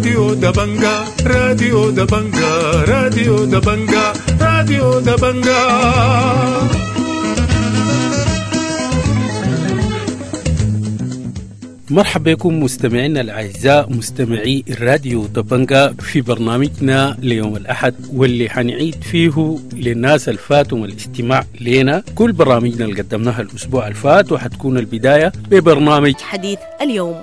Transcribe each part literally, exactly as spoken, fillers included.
راديو دبنجا راديو دبنجا راديو دبنجا راديو دبنجا. مرحبا بكم مستمعينا الأعزاء مستمعي الراديو دبنجا في برنامجنا ليوم الأحد، واللي حنعيد فيه للناس الفاتهم الاستماع لنا كل برامجنا اللي قدمناها الأسبوع الفات، وحتكون البداية ببرنامج حديث اليوم.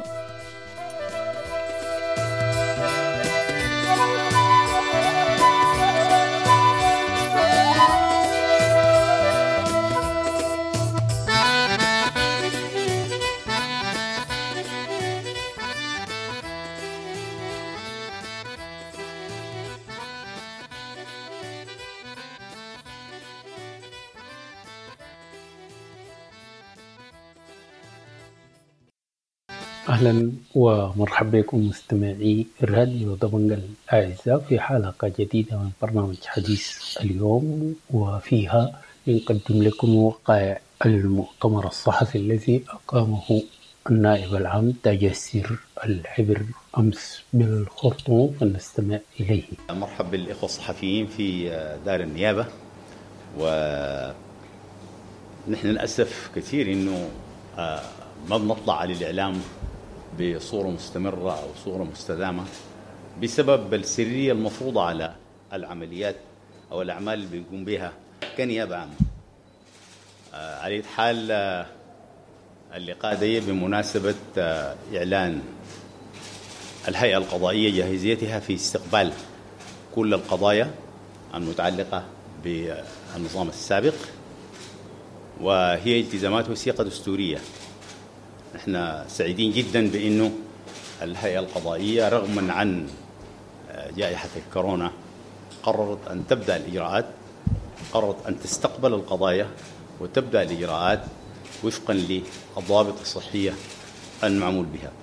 أهلا ومرحبا بكم مستمعي الراديو دبنجا الأعزاء في حلقة جديدة من برنامج حديث اليوم، وفيها نقدم لكم وقائع المؤتمر الصحفي الذي أقامه النائب العام تاج السر الحبر أمس بالخرطوم، فنستمع إليه. مرحبا بالإخوة الصحفيين في دار النيابة. ونحن للأسف كثير إنه ما بنطلع على الإعلام بصورة مستمرة أو صورة مستدامة بسبب السرية المفروضة على العمليات أو الأعمال اللي بنقوم بها كنيابة عامة. آه على حال آه اللقاء ده بمناسبة آه إعلان الهيئة القضائية جاهزيتها في استقبال كل القضايا المتعلقة بالنظام السابق، وهي التزامات وثيقة دستورية. نحن سعيدين جدا بأنه الهيئة القضائية رغما عن جائحة الكورونا قررت أن تبدأ الإجراءات، قررت أن تستقبل القضايا وتبدأ الإجراءات وفقا للضوابط الصحية المعمول بها.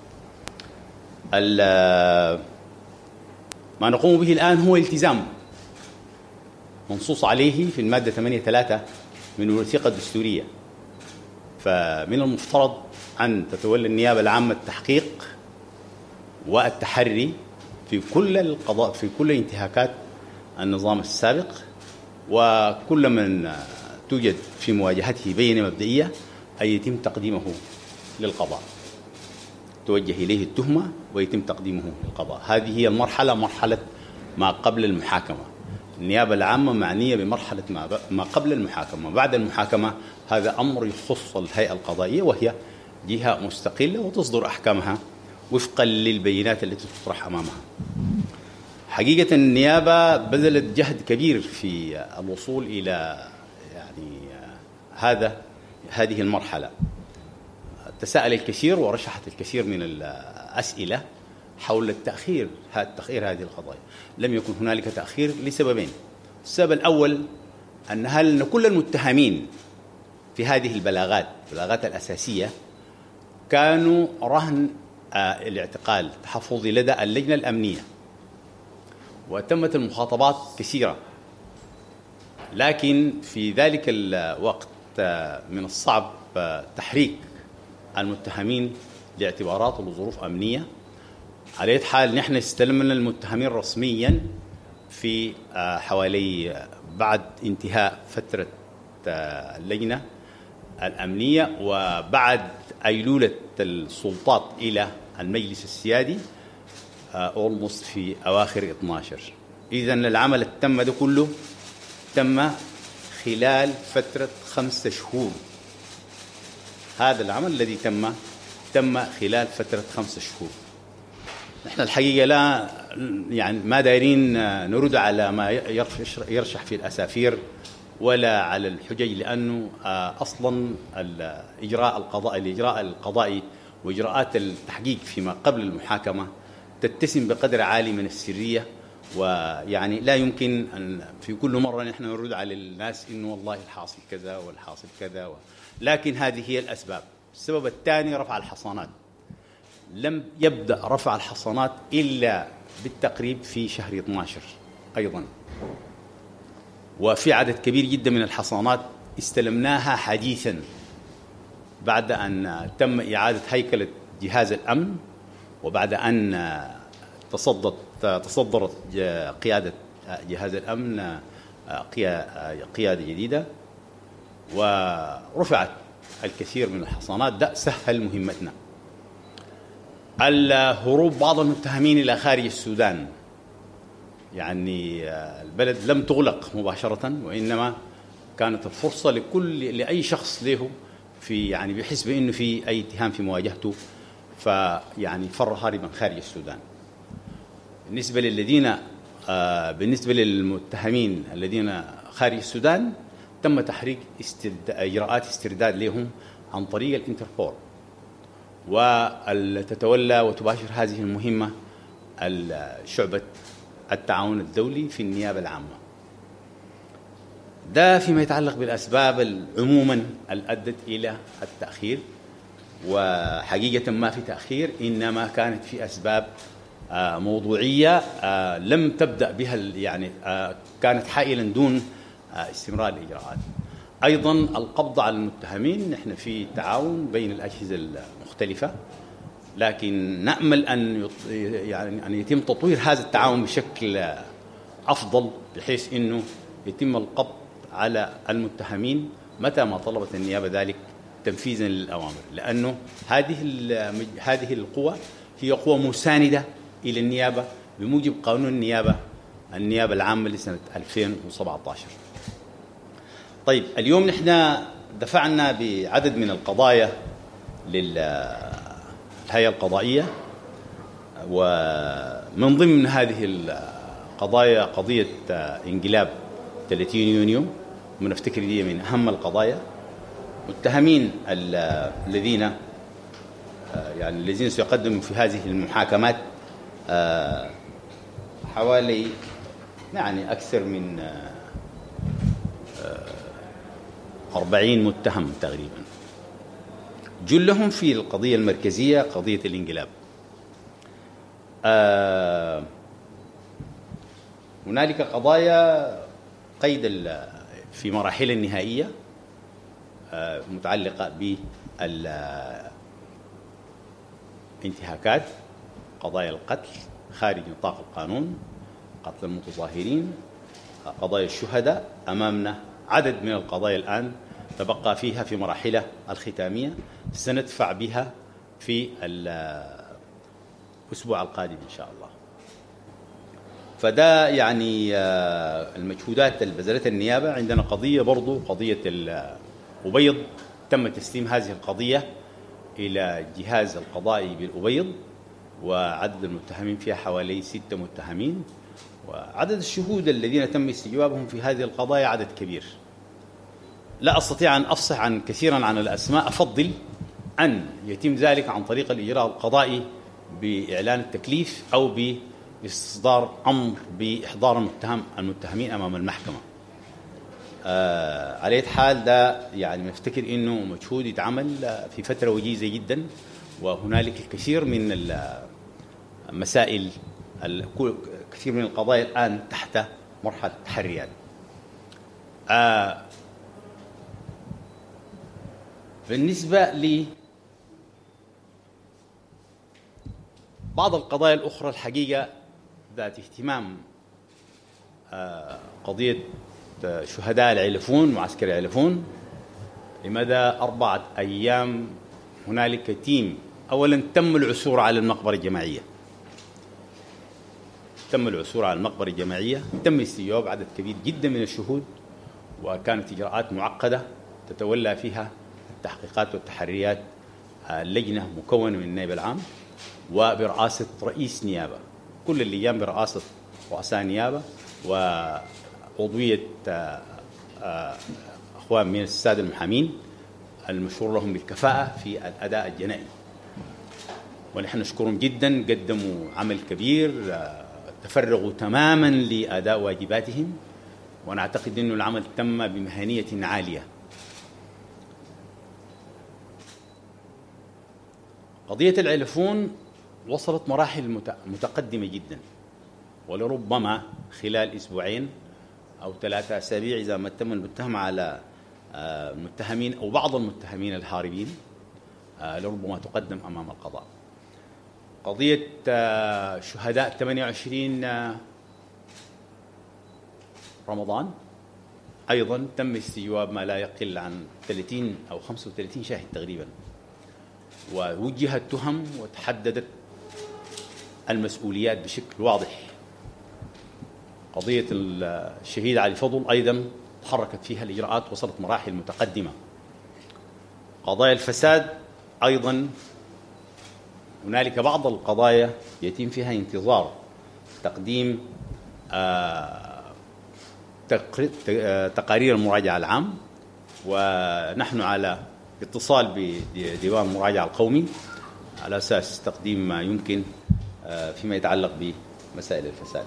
ما نقوم به الآن هو التزام منصوص عليه في المادة ثمانية ثلاثة من الوثيقة الدستورية، فمن المفترض أن تتولى النيابة العامة التحقيق والتحري في كل القضاء في كل انتهاكات النظام السابق، وكل من توجد في مواجهته بينة مبدئية أن يتم تقديمه للقضاء، توجه إليه التهمة ويتم تقديمه للقضاء. هذه هي المرحلة، مرحلة ما قبل المحاكمة. النيابة العامة معنية بمرحلة ما قبل المحاكمة. بعد المحاكمة هذا أمر يخص الهيئة القضائية، وهي جهة مستقلة وتصدر أحكامها وفقا للبينات التي تطرح أمامها. حقيقة النيابة بذلت جهد كبير في الوصول إلى يعني هذا هذه المرحلة. تساءل الكثير ورشحت الكثير من الأسئلة حول التأخير تأخير هذه القضايا. لم يكن هنالك تأخير لسببين. السبب الأول أن هل كل المتهمين في هذه البلاغات البلاغات الأساسية كانوا رهن آه الاعتقال تحفظي لدى اللجنة الأمنية، وتمت المخاطبات كثيرة، لكن في ذلك الوقت آه من الصعب آه تحريك المتهمين لاعتبارات وظروف أمنية. على أي حال نحن استلمنا المتهمين رسميا في آه حوالي آه بعد انتهاء فترة آه اللجنة الأمنية وبعد أيلولة السلطات إلى المجلس السيادي أولموست في أواخر اثنا عشر. إذن العمل التم ده كله تم خلال فترة خمسة شهور. هذا العمل الذي تم تم خلال فترة خمسة شهور. نحن الحقيقة لا يعني ما دايرين نرد على ما يرشح في الأسافير ولا على الحجج، لأنه أصلا الإجراء القضاء الإجراء القضائي وإجراءات التحقيق فيما قبل المحاكمة تتسم بقدر عالي من السرية، ويعني لا يمكن أن في كل مرة نحن نرد على الناس إنه والله الحاصل كذا والحاصل كذا و... لكن هذه هي الأسباب. السبب الثاني رفع الحصانات. لم يبدأ رفع الحصانات إلا بالتقريب في شهر اثنا عشر أيضا، وفي عدد كبير جدا من الحصانات استلمناها حديثا بعد أن تم إعادة هيكلة جهاز الأمن، وبعد أن تصدت تصدرت قيادة جهاز الأمن قيادة جديدة، ورفعت الكثير من الحصانات. ده سهل مهمتنا. الهروب بعض المتهمين إلى خارج السودان، يعني البلد لم تغلق مباشرة، وإنما كانت الفرصة لكل لأي شخص له في يعني بحس بأنه في أي اتهام في مواجهته، فيعني فر هاربا خارج السودان. بالنسبة للذين آه بالنسبة للمتهمين الذين خارج السودان تم تحريك استرد... إجراءات استرداد لهم عن طريق الانتربول، وتتولى وتباشر هذه المهمة شعبة التعاون الدولي في النيابة العامة. ده فيما يتعلق بالأسباب عموما الأدت إلى التأخير، وحقيقة ما في تأخير، إنما كانت في أسباب موضوعية لم تبدأ بها، يعني كانت حائلا دون استمرار الإجراءات. أيضا القبض على المتهمين، نحن في تعاون بين الأجهزة المختلفة، لكن نأمل أن يعني أن يتم تطوير هذا التعاون بشكل أفضل، بحيث أنه يتم القبض على المتهمين متى ما طلبت النيابة ذلك تنفيذا للأوامر، لأنه هذه هذه القوى هي قوى مساندة إلى النيابة بموجب قانون النيابة النيابة العامة لسنة ألفين وسبعة عشر. طيب، اليوم نحن دفعنا بعدد من القضايا للهيئة القضائية، ومن ضمن هذه القضايا قضية انقلاب ثلاثين يونيو، ونفتكر دي من أهم القضايا. متهمين الذين يعني الذين سيقدموا في هذه المحاكمات حوالي يعني أكثر من أربعين متهم تقريبا، جلهم في القضية المركزية قضية الانقلاب. هنالك قضايا قيد في مراحل النهائية متعلقة بالانتهاكات، قضايا القتل خارج نطاق القانون، قتل المتظاهرين، قضايا الشهداء. أمامنا عدد من القضايا الآن تبقى فيها في مراحلها الختامية، سندفع بها في الأسبوع القادم إن شاء الله. فده يعني المجهودات اللي بذلتها النيابة. عندنا قضية برضو قضية الأبيض، تم تسليم هذه القضية إلى الجهاز القضائي بالأبيض، وعدد المتهمين فيها حوالي ستة متهمين، وعدد الشهود الذين تم استجوابهم في هذه القضايا عدد كبير. لا أستطيع أن أفصح عن كثيرا عن الأسماء، أفضل أن يتم ذلك عن طريق الإجراء القضائي بإعلان التكليف أو بإصدار أمر بإحضار المتهم المتهمين أمام المحكمة. آه على أي حال ده يعني نفتكر إنه مجهود يتعمل في فترة وجيزة جدا، وهنالك الكثير من المسائل، كثير من القضايا الآن تحت مرحلة تحريات. آه بالنسبة لي بعض القضايا الأخرى الحقيقة ذات اهتمام، آه قضية شهداء العلفون، معسكر العلفون، لمدى أربعة أيام هنالك تيم. أولا تم العثور على المقبرة الجماعية، تم العثور على المقبرة الجماعية، تم استجواب عدد كبير جدا من الشهود، وكانت إجراءات معقدة تتولى فيها التحقيقات والتحريات اللجنة مكونة من النائب العام وبرئاسة رئيس نيابة، كل اللجان برئاسة رؤساء نيابة وعضوية أخوان من السادة المحامين المشهور لهم بالكفاءة في الأداء الجنائي، ونحن نشكرهم جدا. قدموا عمل كبير، تفرغوا تماما لأداء واجباتهم، ونعتقد أن العمل تم بمهنية عالية. قضية العلفون وصلت مراحل متقدمة جدا، ولربما خلال أسبوعين أو ثلاثة أسابيع إذا ما تم المتهم على المتهمين أو بعض المتهمين الهاربين لربما تقدم أمام القضاء. قضية شهداء ثمانية وعشرين رمضان أيضا تم استجواب ما لا يقل عن ثلاثين أو خمسة وثلاثين شاهد تقريبا، ووجهت تهم وتحددت المسؤوليات بشكل واضح. قضية الشهيد علي فضل أيضا تحركت فيها الإجراءات، وصلت مراحل متقدمة. قضايا الفساد أيضا هنالك بعض القضايا يتم فيها انتظار تقديم تقارير المراجعة العام، ونحن على اتصال بديوان المراجعة القومي على أساس تقديم ما يمكن فيما يتعلق بمسائل الفساد.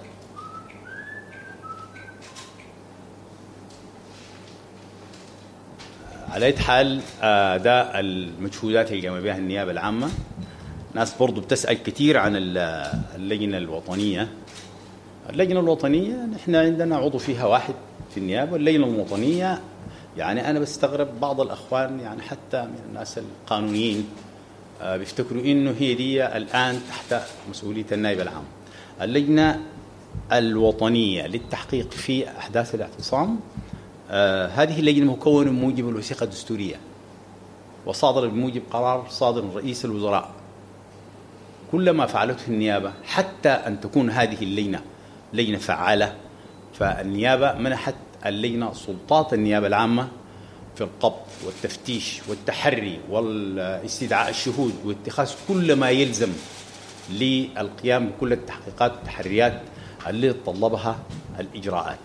على أي حال ده المجهودات اللي قام بها النيابة العامة. ناس برضو بتسأل كثير عن اللجنة الوطنية. اللجنة الوطنية نحن عندنا عضو فيها واحد في النيابة. اللجنة الوطنية يعني أنا بستغرب بعض الأخوان يعني حتى من الناس القانونيين بيفتكروا إنه هي دي الآن تحت مسؤولية النائب العام. اللجنة الوطنية للتحقيق في أحداث الاعتصام آه هذه اللجنة مكونة من موجب الوثيقة الدستورية، وصادر بموجب قرار صادر من رئيس الوزراء. كل ما فعلته النيابة حتى أن تكون هذه اللجنة لجنة فعالة، فالنيابة منحت اللجنة سلطات النيابة العامة في القبض والتفتيش والتحري والاستدعاء الشهود واتخاذ كل ما يلزم للقيام بكل التحقيقات والتحريات اللي تطلبها الإجراءات.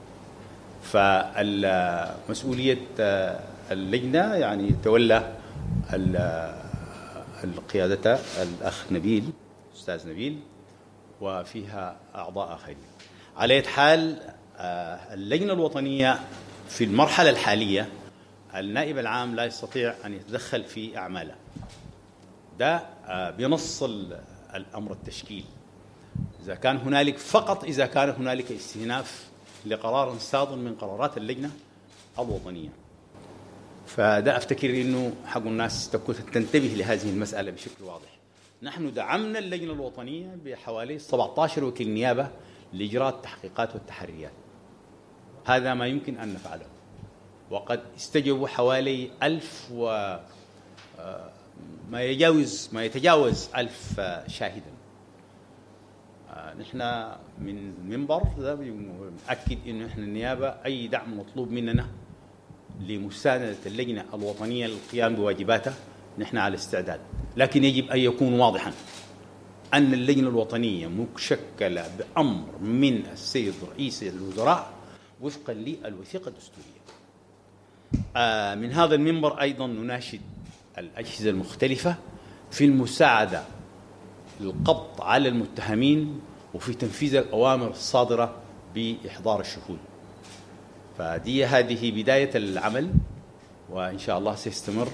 فالمسؤولية اللجنة يعني تولى القيادة الأخ نبيل، أستاذ نبيل، وفيها أعضاء آخرين. على أي حال اللجنة الوطنية في المرحلة الحالية النائب العام لا يستطيع أن يتدخل في أعماله. ده بنص الأمر التشكيل، إذا كان هنالك فقط إذا كان هنالك استئناف لقرار صادر من قرارات اللجنة الوطنية. فده أفتكر إنه حق الناس تنتبه لهذه المسألة بشكل واضح. نحن دعمنا اللجنة الوطنية بحوالي سبعة عشر وكيل نيابة لإجراء التحقيقات والتحريات. هذا ما يمكن أن نفعله، وقد استجوبوا حوالي ألف و ما يجاوز ما يتجاوز ألف شاهدا. نحن من المنبر ده بنأكد إنه إحنا النيابة أي دعم مطلوب مننا لمساندة اللجنة الوطنية للقيام بواجباتها نحن على استعداد، لكن يجب أن يكون واضحا أن اللجنة الوطنية مشكلة بأمر من السيد رئيس الوزراء وفقا للوثيقة الدستورية. آه من هذا المنبر أيضا نناشد الأجهزة المختلفة في المساعدة للقبض على المتهمين وفي تنفيذ الأوامر الصادرة بإحضار الشهود. فدي هذه بداية العمل، وإن شاء الله سيستمر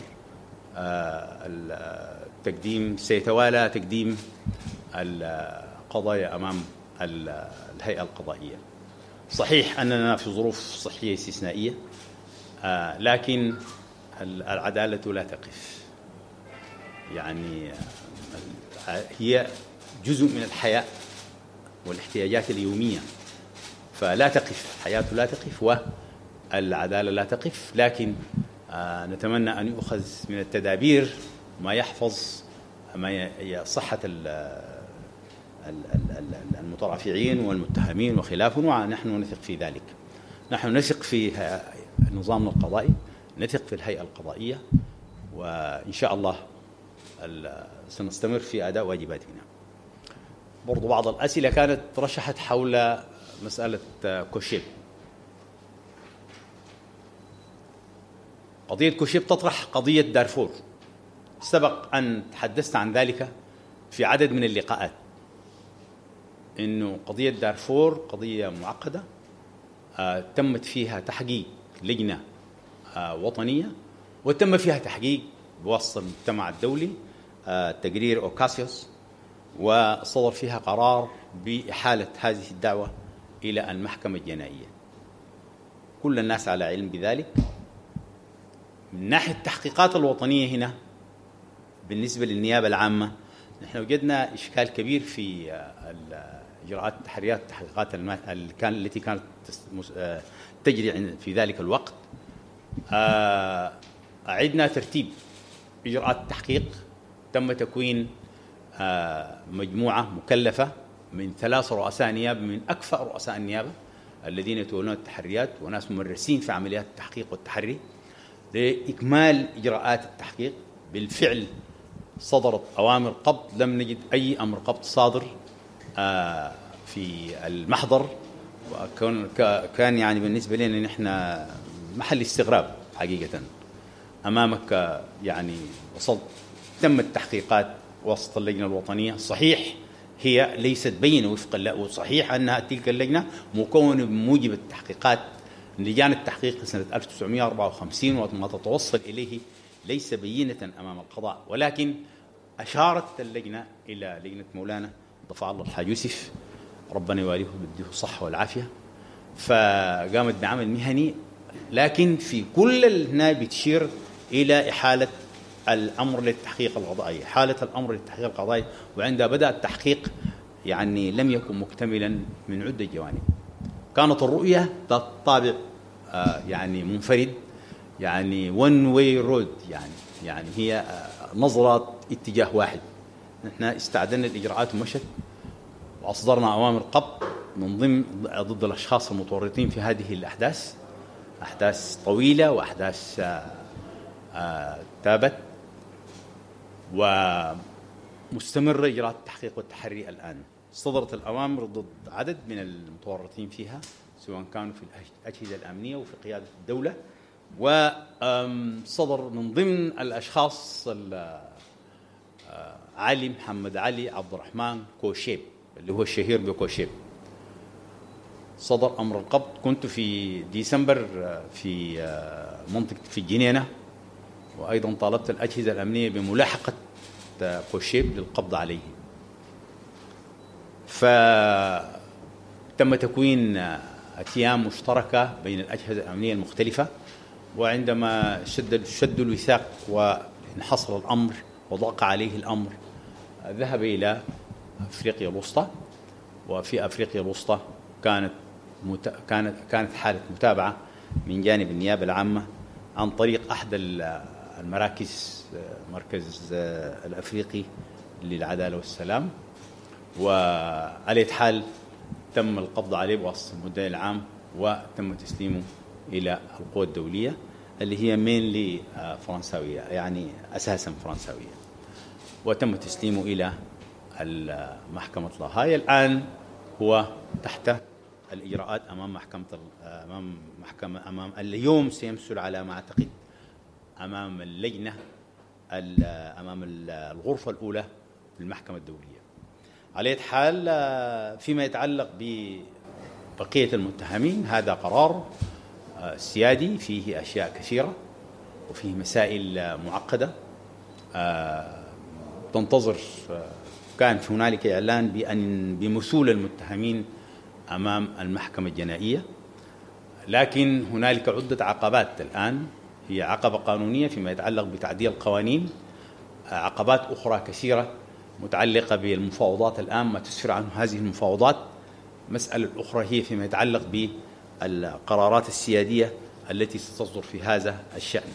التقديم، سيتوالى تقديم القضايا أمام الهيئة القضائية. صحيح أننا في ظروف صحية استثنائية، لكن العدالة لا تقف. يعني هي جزء من الحياة والاحتياجات اليومية، فلا تقف، حياته لا تقف والعدالة لا تقف. لكن نتمنى أن يؤخذ من التدابير ما يحفظ ما صحة المترافعين والمتهمين وخلافه، ونحن نثق في ذلك. نحن نثق في نظامنا القضائي، نثق في الهيئة القضائية، وإن شاء الله سنستمر في أداء واجباتنا. برضو بعض الأسئلة كانت رشحت حول مسألة كوشيب. قضية كوشيب تطرح قضية دارفور. سبق أن تحدثت عن ذلك في عدد من اللقاءات، إنه قضية دارفور قضية معقدة، آه تمت فيها تحقيق لجنة آه وطنية، وتم فيها تحقيق بواسطة المجتمع الدولي، آه تقرير أوكاسيوس، وصدر فيها قرار بإحالة هذه الدعوة إلى المحكمة الجنائية. كل الناس على علم بذلك. من ناحية التحقيقات الوطنية هنا بالنسبة للنيابة العامة نحن وجدنا إشكال كبير في إجراءات التحريات التحقيقات اللي كان التي كانت تجري في ذلك الوقت. أعدنا ترتيب إجراءات التحقيق. تم تكوين مجموعة مكلفة من ثلاث رؤساء نيابة من أكفأ رؤساء النيابة الذين يتولون التحريات وناس ممرسين في عمليات التحقيق والتحري لإكمال إجراءات التحقيق. بالفعل صدرت أوامر قبض، لم نجد أي أمر قبض صادر في المحضر، وكان كان يعني بالنسبة لنا نحن محل استغراب حقيقة أمامك. يعني وصلت تم التحقيقات وسط اللجنة الوطنية، صحيح هي ليست بينة وفق، وصحيح أنها تلك اللجنة مكونة بموجب التحقيقات لجان التحقيق سنة ألف وتسعمائة وأربعة وخمسين وما تتوصل إليه ليس بينة أمام القضاء، ولكن أشارت اللجنة إلى لجنة مولانا ضفع الله الحاج يوسف ربنا يواليه ويديه الصحة والعافية، فقامت بعمل مهني، لكن في كل هنا بتشير إلى إحالة الأمر للتحقيق القضائي، حالة الأمر للتحقيق القضائي، وعندها بدأ التحقيق يعني لم يكن مكتملا من عدة جوانب. كانت الرؤية طابع آه يعني منفرد، يعني one way road، يعني يعني هي آه نظرة اتجاه واحد. نحن استعدنا الإجراءات ومشت، وأصدرنا أوامر قبض من ضمن ضد الأشخاص المتورطين في هذه الأحداث، أحداث طويلة وأحداث آه آه تابت، ومستمر إجراءات التحقيق والتحري الآن. صدرت الأوامر ضد عدد من المتورطين فيها سواء كانوا في الأجهزة الأمنية وفي قيادة الدولة، وصدر من ضمن الأشخاص علي محمد علي عبد الرحمن كوشيب اللي هو الشهير بكوشيب. صدر أمر القبض. كنت في ديسمبر في منطقة في الجنينة، وأيضا طالبت الأجهزة الأمنية بملاحقة كوشيب للقبض عليه. فتم تكوين أتيام مشتركة بين الأجهزة الأمنية المختلفة، وعندما شد شد الوثاق وانحصر الأمر وضاق عليه الأمر ذهب إلى أفريقيا الوسطى. وفي أفريقيا الوسطى كانت مت... كانت كانت حالة متابعة من جانب النيابة العامة عن طريق أحد المراكز، مركز الأفريقي للعدالة والسلام، وعلى حال تم القبض عليه بواسطة المدعي العام وتم تسليمه إلى القوى الدولية اللي هي مينلي فرنساوية، يعني أساسا فرنساوية، وتم تسليمه إلى محكمة لاهاي. الآن هو تحت الإجراءات أمام محكمة أمام محكمة أمام اليوم سيمثل على ما أعتقد أمام اللجنة أمام الغرفة الأولى في المحكمة الدولية. على حال فيما يتعلق ببقية المتهمين هذا قرار سيادي فيه أشياء كثيرة وفيه مسائل معقدة تنتظر. كان هنالك إعلان بأن بمثول المتهمين أمام المحكمة الجنائية، لكن هنالك عدة عقبات الآن، هي عقبة قانونية فيما يتعلق بتعديل القوانين، عقبات أخرى كثيرة متعلقة بالمفاوضات الآن ما تسفر عنه هذه المفاوضات. مسألة أخرى هي فيما يتعلق بالقرارات السيادية التي ستصدر في هذا الشأن.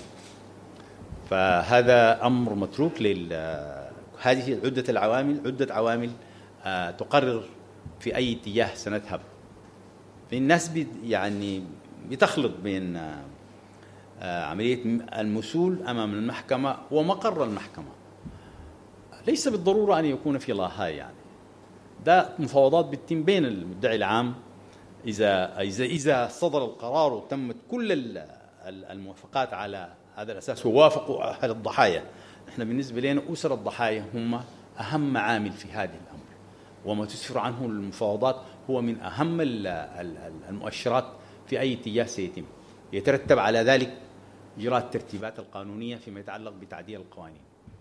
فهذا أمر متروك لل هذه عدة العوامل عدة عوامل آه تقرر في أي اتجاه سنذهب. في الناس يعني بتخلط بين آه آه عملية المثول أمام المحكمة ومقر المحكمة. ليس بالضرورة أن يكون في لاهاي، يعني ده مفاوضات بتتم بين المدعي العام. إذا إذا إذا صدر القرار وتمت كل الموافقات على هذا الأساس ووافقوا أهل الضحايا، احنا بالنسبة لنا أسر الضحايا هم أهم عامل في هذا الأمر، وما تسفر عنه المفاوضات هو من أهم المؤشرات في أي اتجاه سيتم. يترتب على ذلك إجراء الترتيبات القانونية فيما يتعلق بتعديل القوانين.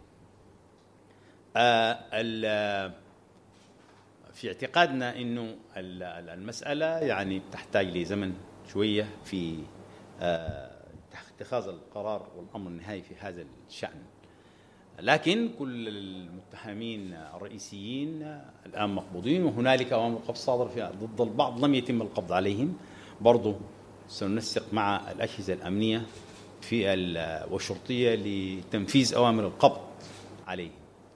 آه في اعتقادنا إنه المسألة يعني تحتاج لزمن شوية في آه اتخاذ القرار والأمر النهائي في هذا الشأن. لكن كل المتهمين الرئيسيين الآن مقبوضين، وهنالك أوامر قبض صادرة فيها ضد البعض لم يتم القبض عليهم. برضو سننسق مع الأجهزة الأمنية في والشرطية لتنفيذ أوامر القبض عليهم.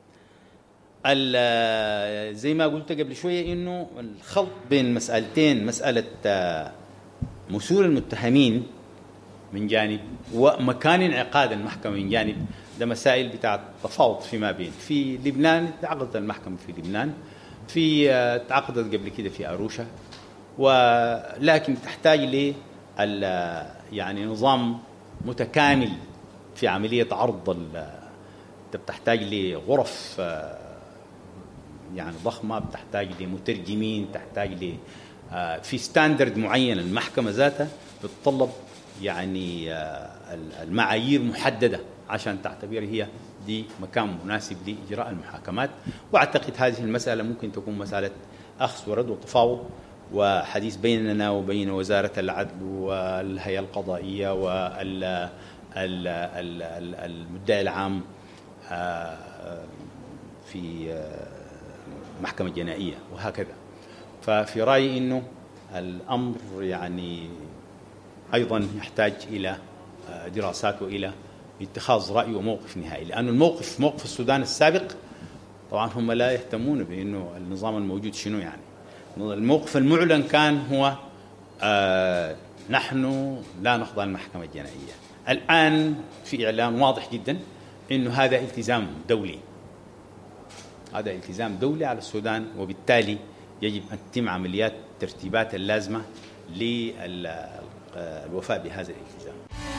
زي ما قلت قبل شوية إنه الخلط بين مسألتين، مسألة مسؤول المتهمين من جانب ومكان انعقاد المحكمة من جانب، ده مسائل بتاعت تفاوض فيما بين. في لبنان تعقدت المحكمة في لبنان، في تعقدت قبل كده في أروشا، ولكن تحتاج ل يعني نظام متكامل في عملية عرض. بتحتاج لغرف يعني ضخمة، بتحتاج لمترجمين، تحتاج ل في ستاندرد معين. المحكمة ذاتها بتطلب يعني المعايير محددة عشان تعتبر هي دي مكان مناسب لإجراء المحاكمات. وأعتقد هذه المسألة ممكن تكون مسألة أخذ ورد وتفاوض وحديث بيننا وبين وزارة العدل والهيئة القضائية والمدعي العام في محكمة جنائية وهكذا. ففي رأيي إنه الأمر يعني أيضا يحتاج إلى دراسات وإلى اتخاذ رأي وموقف نهائي، لأن الموقف موقف السودان السابق طبعا هم لا يهتمون بأنه النظام الموجود شنو. يعني الموقف المعلن كان هو آه نحن لا نخضع المحكمة الجنائية. الآن في إعلان واضح جدا أنه هذا التزام دولي، هذا التزام دولي على السودان، وبالتالي يجب أن تتم عمليات الترتيبات اللازمة للوفاء بهذا الالتزام.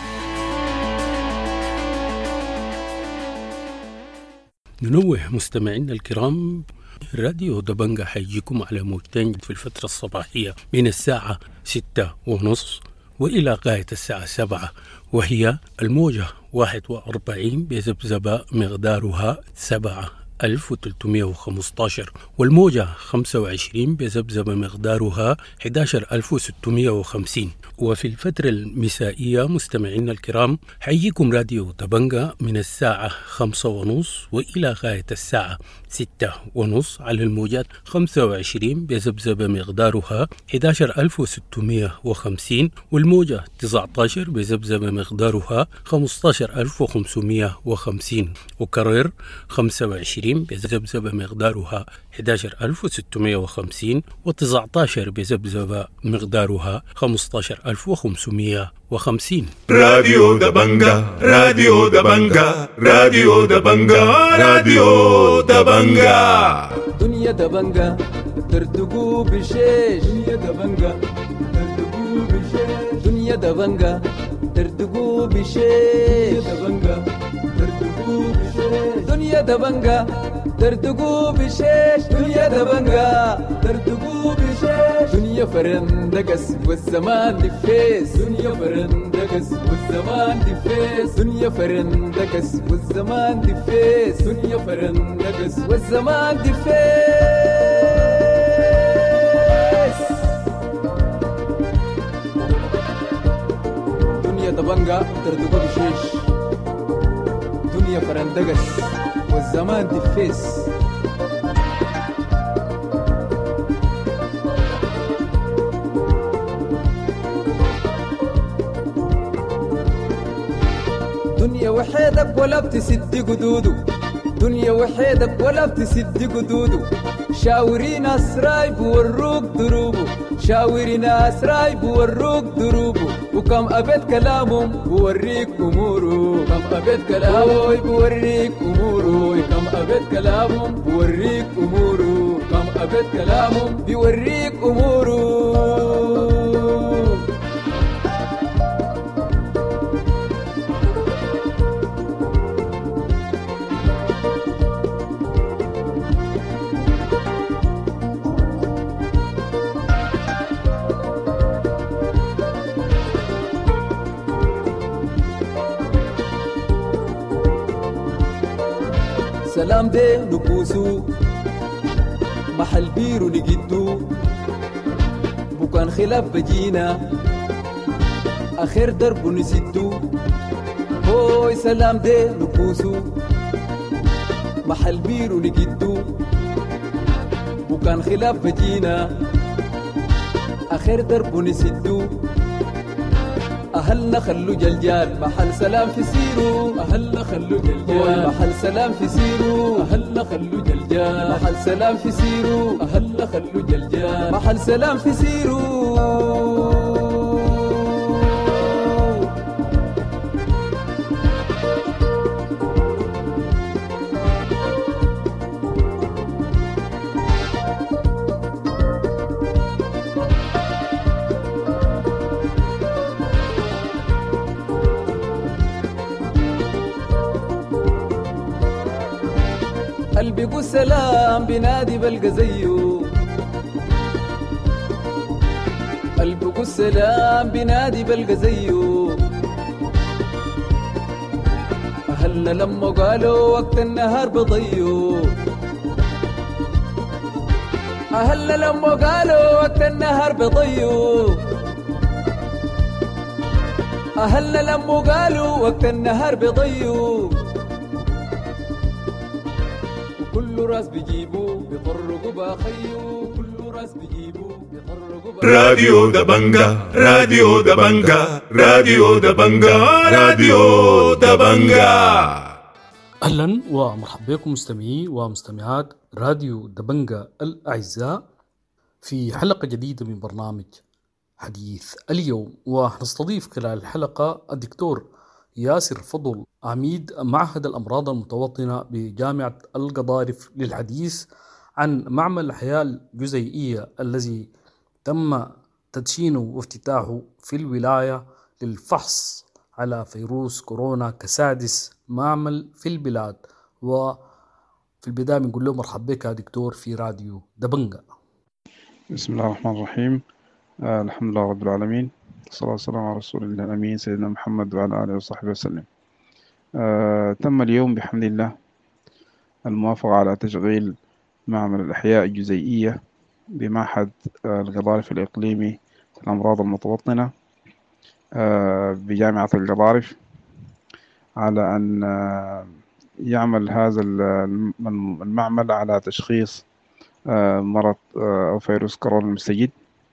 ننوه مستمعينا الكرام، راديو دبنجة حيجيكم على موجتين في الفترة الصباحية من الساعة ستة ونص وإلى غاية الساعة سبعة، وهي الموجة واحد وأربعين بذبذبة مقدارها سبعة ألف وثلاثمائة وخمسة عشر، والموجة خمسة وعشرين بذبذبة مقدارها أحد عشر ألف وستمائة وخمسين. وفي الفترة المسائية مستمعينا الكرام حييكم راديو دبنجة من الساعة خمسة ونص وإلى غاية الساعة ستة ونص على الموجات خمسة وعشرين بذبذبة مقدارها أحد عشر ألف وستمائة وخمسين، والموجة تسعة عشر بذبذبة مقدارها خمسة عشر ألف وخمسمائة وخمسين، وكرر خمسة وعشرين بذبذبة مقدارها أحد عشر ألف وستمائة وخمسين، وتسعة عشر بذبذبة مقدارها خمسة عشر ألف وخمسمائة وخمسين. راديو دبنجة، راديو دبنجة، راديو دبنجة، راديو دبنجة. دنيا دبنجة ترتقو بشيش، دنيا دبنجة ترتقو بشيش، دنيا دبنجة ترتقو بشيش، دبنجة ترتقو بشيش، دنيا دبنجة ترتقو بشيش، دنيا دبنجة ترتقو بشيش، دنيا فرندقس والزمان دفيس، دنيا فرندقس والزمان دفيس، دنيا فرندقس والزمان دفيس، دنيا فرندقس والزمان دفيس. دنيا دبنجة ترتقو بشيش، دنيا فرندقس والزمان دفيس. دنيا وحيدك ولا بتسد قدودو، دنيا وحيدك ولا بتسد قدودو، شاوري ناس راي بوروك دروبو، شاوري ناس راي بوروك دروبو، وكم أبد كلامهم بوريك أمورو، كم أبد كلامهم بوريك أمورو، كم أبد كلامهم بوريك أمورو، كم أبد كلامهم بوريك أمورو. سلام دي نبوسو محل بيرو نجدو، بكان خلاف بجينا آخر درب نسدو. هوي سلام دي نبوسو محل بيرو نجدو وكان خلاف بجينا آخر درب نسدو أهلنا خلو جلجال محل سلام في سيرو أهلنا خلو جلجال محل سلام في سيرو أهلنا خلو جلجال محل سلام في سيرو أهلنا خلو جلجال محل سلام في سيرو قلبي قول سلام بنادي بلقى زيه قلبي قول سلام بنادي بلقى زيه أهلنا لما قالوا وقت النهار بضيو أهلنا لما قالوا وقت النهار بضيو أهلنا لما قالوا وقت النهار بضيو كل راس بيجيبوا بيطرقوا باخيو كل راس بيجيبوا بيطرقوا راديو دبنجا راديو دبنجا راديو دبنجا راديو دبنجا. أهلا ومرحبا بكم مستمعي ومستمعات راديو دبنجا الأعزاء في حلقة جديدة من برنامج حديث اليوم، ونستضيف خلال الحلقة الدكتور ياسر فضل عميد معهد الأمراض المتوطنة بجامعة القضارف للحديث عن معمل الحياة الجزيئية الذي تم تدشينه وافتتاحه في الولاية للفحص على فيروس كورونا كسادس معمل في البلاد. وفي البداية بنقول له مرحبا بك يا دكتور في راديو دبنجا. بسم الله الرحمن الرحيم. آه الحمد لله رب العالمين، الصلاة والسلام على رسول الله الأمين سيدنا محمد وعلى آله وصحبه وسلم. آه تم اليوم بحمد الله الموافقة على تشغيل معمل الأحياء الجزيئية بمعهد آه القضارف الإقليمي للأمراض المتوطنة آه بجامعة القضارف، على أن آه يعمل هذا المعمل على تشخيص آه مرض آه أو فيروس كورونا المستجد.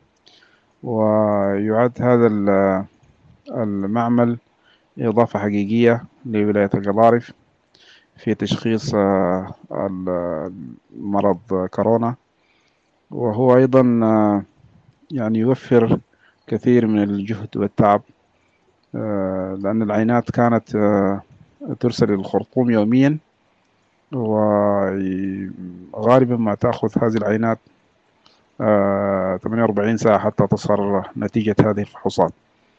ويعد هذا المعمل إضافة حقيقية لولاية القضارف في تشخيص مرض كورونا، وهو أيضا يعني يوفر كثير من الجهد والتعب، لأن العينات كانت ترسل للخرطوم يوميا، وغالبا ما تأخذ هذه العينات آه، ثمانية وأربعين ساعة حتى تظهر نتيجة هذه الفحوصات.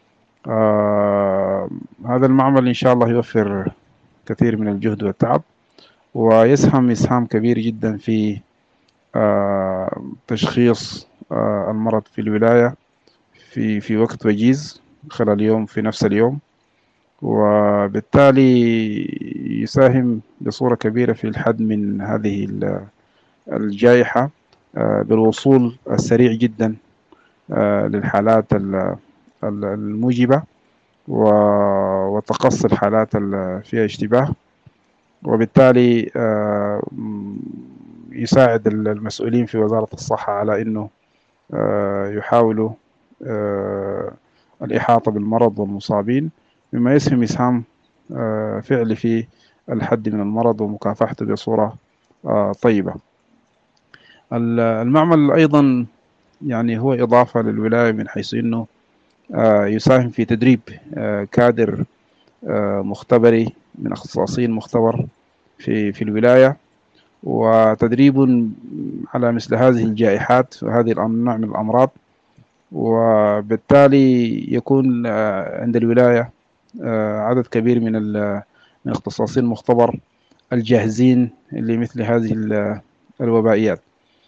آه، هذا المعمل إن شاء الله يوفر كثير من الجهد والتعب، ويسهم إسهام كبير جدا في آه، تشخيص آه، المرض في الولاية في في وقت وجيز خلال اليوم في نفس اليوم، وبالتالي يساهم بصورة كبيرة في الحد من هذه الجائحة بالوصول السريع جدا للحالات الموجبة وتقصي الحالات فيها اشتباه، وبالتالي يساعد المسؤولين في وزارة الصحة على أنه يحاولوا الإحاطة بالمرض والمصابين، مما يسهم إسهام فعلي في الحد من المرض ومكافحته بصورة طيبة. المعمل أيضا يعني هو إضافة للولاية من حيث أنه يساهم في تدريب كادر مختبري من اختصاصيين مختبر في في الولاية، وتدريب على مثل هذه الجائحات وهذه النوع من الأمراض، وبالتالي يكون عند الولاية عدد كبير من من اختصاصيين المختبر الجاهزين لمثل هذه الوبائيات.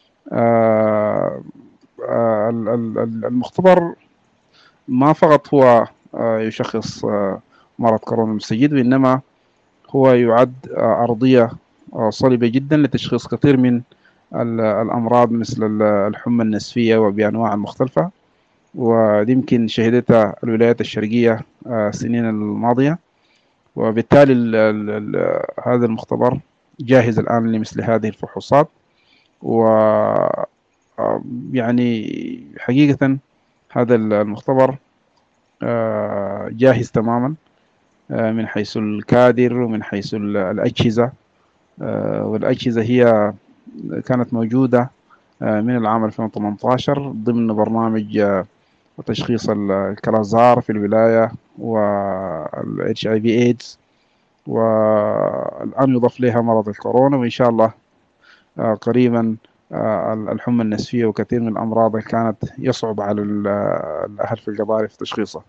المختبر ما فقط هو يشخص مرض كورونا المستجد، وإنما هو يعد أرضية صلبة جدا لتشخيص كثير من الأمراض مثل الحمى النسفية وبأنواع مختلفة، ودي يمكن شهدتها الولايات الشرقية السنين الماضية. وبالتالي ال ال ال هذا المختبر جاهز الآن لمثل هذه الفحوصات. و يعني حقيقة هذا المختبر جاهز تماما من حيث الكادر ومن حيث الأجهزة، والأجهزة هي كانت موجودة من العام ألفين وثمانية عشر ضمن برنامج تشخيص الكلازار في الولاية وال إتش آي في إيدز، والآن يضاف لها مرض الكورونا، وإن شاء الله قريبا الحمى النسفية وكثير من الأمراض اللي كانت يصعب على الأهل في القضارف تشخيصها.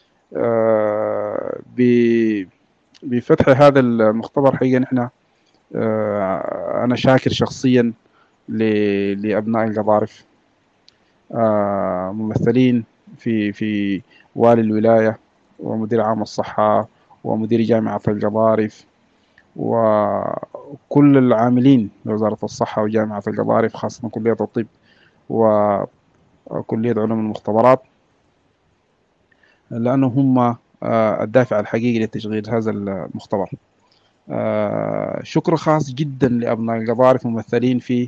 بفتح هذا المختبر حقيقة نحن أنا شاكر شخصيا لأبناء القضارف، ممثلين في في والي الولاية ومدير عام الصحة ومدير جامعة القضارف وكل العاملين بوزارة الصحة وجامعة القضارف، خاصة كلية الطب وكلية علوم المختبرات، لأنه هم الدافع الحقيقي لتشغيل هذا المختبر. شكر خاص جدا لأبناء القضارف ممثلين في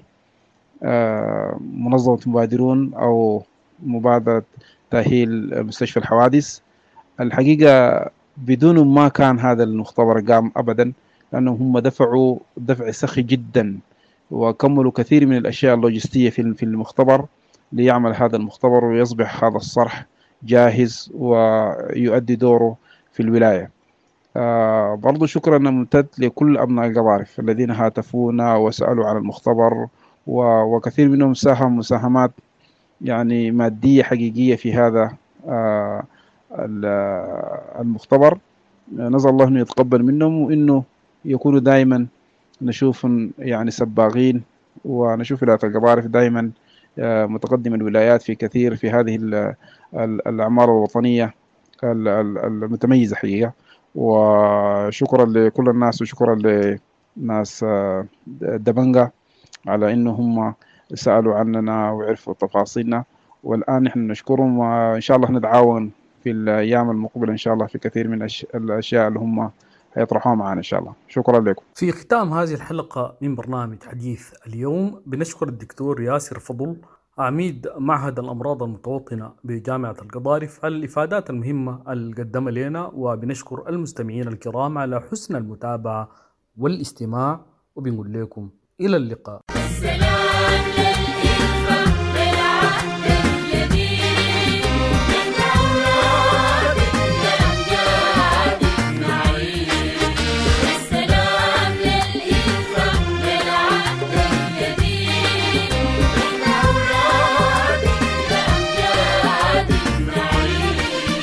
منظمة مبادرون أو مبادرة تأهيل مستشفى الحوادث. الحقيقة بدون ما كان هذا المختبر قام أبدا، لأنهم هم دفعوا دفع سخي جدا وكملوا كثير من الأشياء اللوجستية في المختبر ليعمل هذا المختبر ويصبح هذا الصرح جاهز ويؤدي دوره في الولاية. آه برضو شكرا ممتد لكل أبناء القضارف الذين هاتفونا وسألوا عن المختبر، وكثير منهم ساهم مساهمات يعني مادية حقيقية في هذا آه المختبر. نسأل الله أنه يتقبل منهم وأنه يكونوا دائما نشوف يعني سباغين، ونشوف ولاية القضارف دائما آه متقدم الولايات في كثير في هذه الأعمار الوطنية المتميزة حقيقة. وشكرا لكل الناس وشكرا لناس دبنجا على إنه هم سألوا عننا وعرفوا تفاصيلنا، والآن نحن نشكرهم وإن شاء الله نتعاون في الأيام المقبلة إن شاء الله في كثير من الأشياء اللي هم هيطرحوها معنا إن شاء الله. شكرا لكم. في ختام هذه الحلقة من برنامج حديث اليوم بنشكر الدكتور ياسر فضل عميد معهد الأمراض المتوطنة بجامعة القضارف على الإفادات المهمة اللي قدمها لنا، وبنشكر المستمعين الكرام على حسن المتابعة والاستماع، وبنقول لكم إلى اللقاء. السلام للإخوة بالعهد الجديد من أولاد الأمجاد النعيم. السلام للإخوة بالعهد الجديد من أولاد الأمجاد النعيم.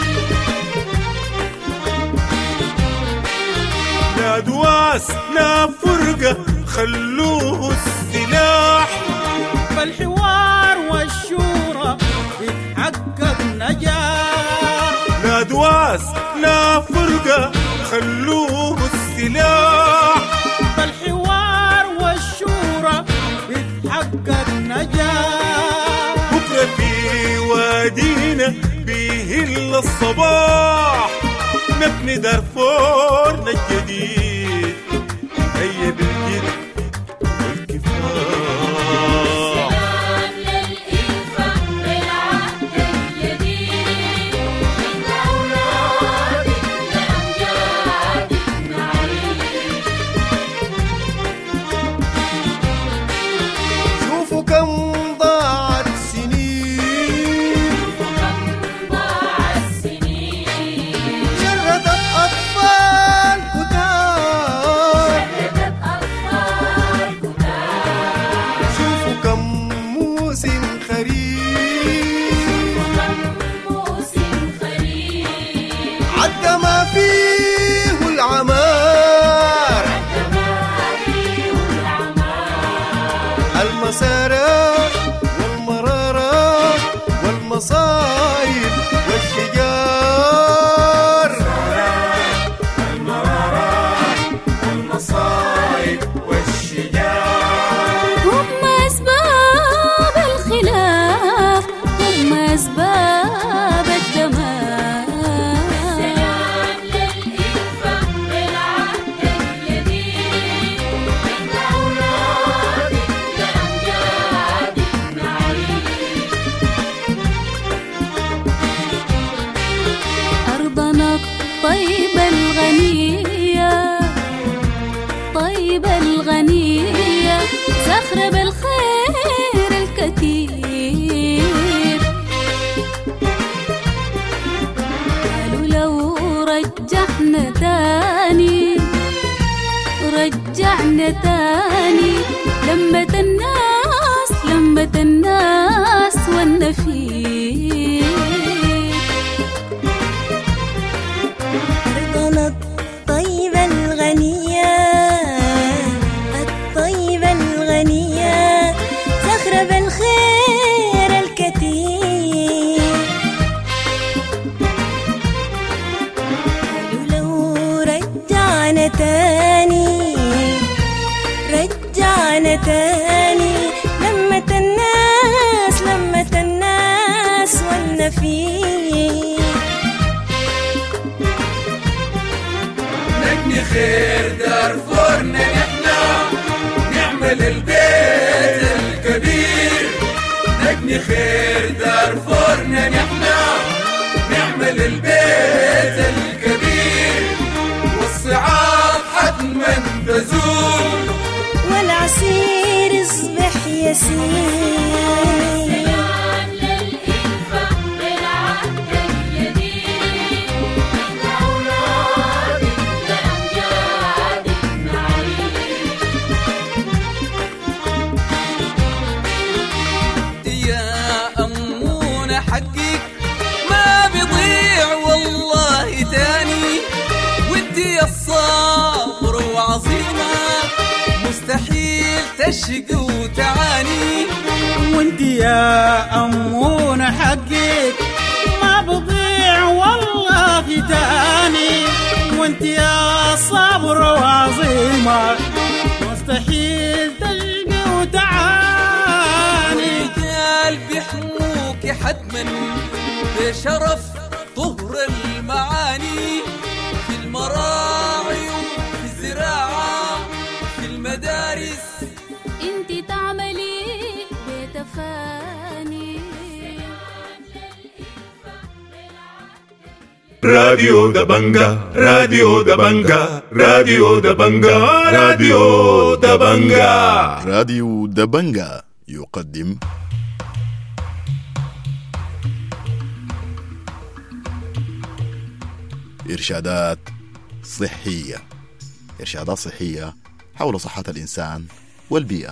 لا دواس لا فرقة خلوه السلاح، فالحوار والشورى بتحقق نجاح. لا دواس لا فرقة خلوه السلاح، فالحوار والشورى بتحقق نجاح. بكرة في وادينا بيهل الصباح، نبني دارفورنا الجديد هيا بالجد والكفاح. السلام للإخوة بالعهد الجديد من أولاد الأمجاد النعيم. شوفوا كم ضاعت سنين، كم ضاعت سنين، شردت أطفال كتار، شردت أطفال كتار. شوفوا كم موسم خريف، كم موسم خريف، عدى ما فيه العمار، كما فيه العمار. المسارة والمرارة والمصايب والشجار. المصايب والشجار هم أسباب الخلاف، هم أسباب الدمار. السلام للإخوة بالعهد الجديد من الطيبة الغنية زخرة بالخير الكتير. قالوا لو رجعنا تاني رجعنا تاني لمة الناس لمة الناس والنفير. أرضنا الطيبة الغنية الطيبة الغنية زخرة بالخير الكتير. قالوا لو رجعنا تاني رجعنا تاني لمة الناس لمة الناس والنفير. نبني خير دارفورنا نحنا نعمل البيت الكبير. نبني خير دارفورنا نحنا نعمل البيت الكبير. والصعاب حتما تزول والعسير يصبح يسير. سلام للإلفة بالعهد الجديد من أولاد لأمجاد النعيم. يا أمونة حقك ما بيضيع والله تاني. وانتي الصبر وعظيمة مستحيل تشقي وتعاني. وانت يا أمونة حقك ما بضيع والله تاني. وانت يا صبر وعظيمة مستحيل تشقي وتعاني. رجال بيحموك حتما بشرف طهر المعاني. في المراعي وفي الزراعة في المدارس انت تعملي بتفاني. راديو دبنجا راديو دبنجا راديو دبنجا راديو دبنجا راديو دبنجا يقدم إرشادات صحية. إرشادات صحية حول صحة الإنسان والبيئة.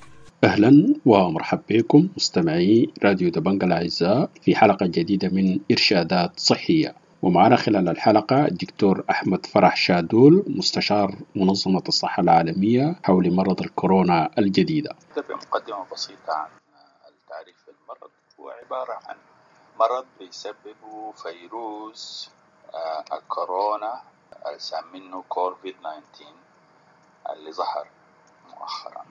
أهلا ومرحبا بكم مستمعي راديو دبنجا الأعزاء في حلقة جديدة من إرشادات صحية. ومعنا خلال الحلقة الدكتور أحمد فرح شادول مستشار منظمة الصحة العالمية حول مرض الكورونا الجديدة. بمقدمة بسيطة عن التعريف المرض. هو عبارة عن مرض بيسببه فيروس آه الكورونا منه كوفيد تسعة عشر اللي ظهر مؤخرا